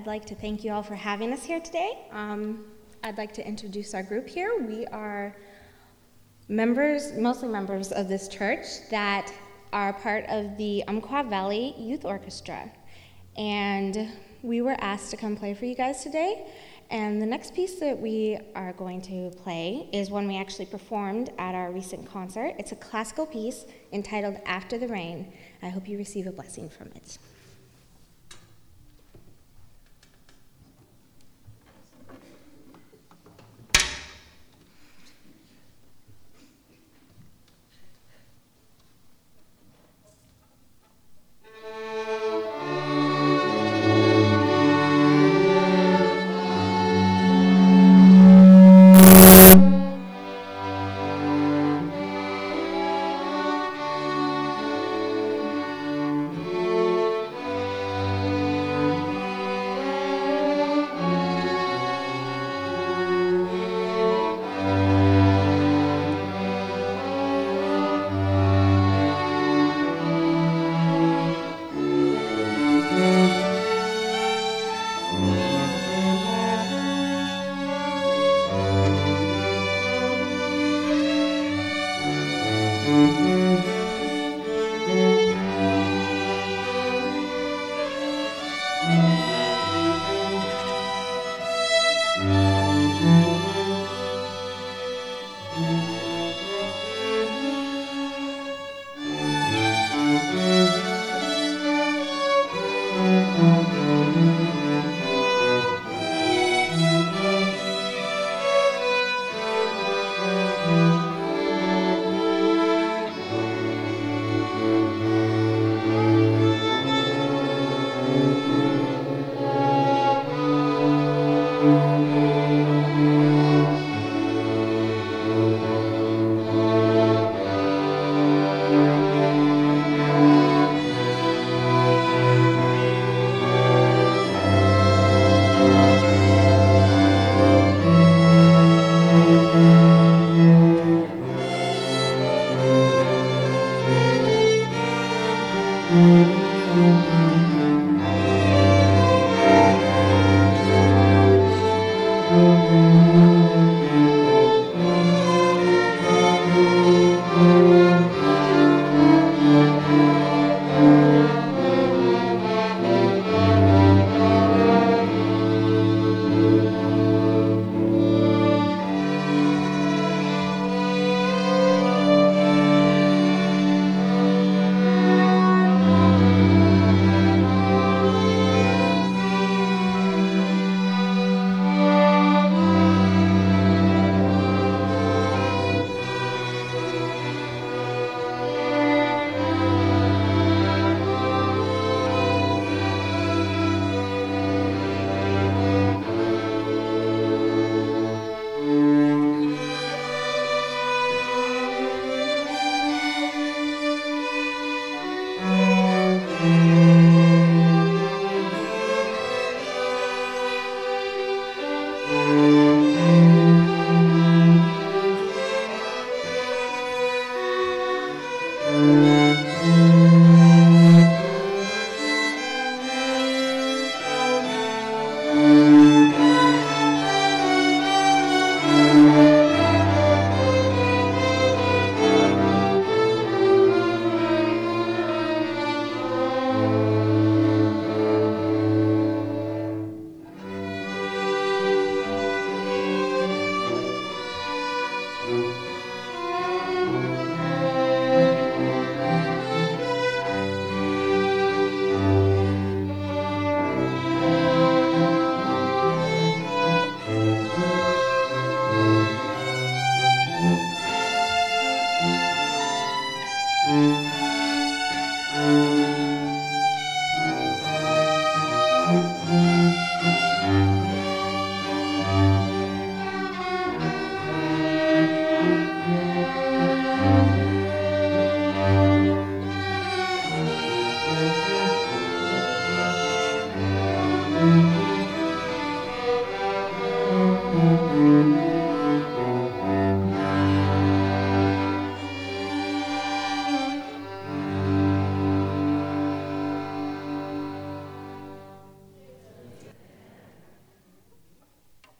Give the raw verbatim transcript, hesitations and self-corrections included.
I'd like to thank you all for having us here today. Um, I'd like to introduce our group here. We are members, mostly members of this church that are part of the Umpqua Valley Youth Orchestra. And we were asked to come play for you guys today. And the next piece that we are going to play is one we actually performed at our recent concert. It's a classical piece entitled After the Rain. I hope you receive a blessing from it. Thank you.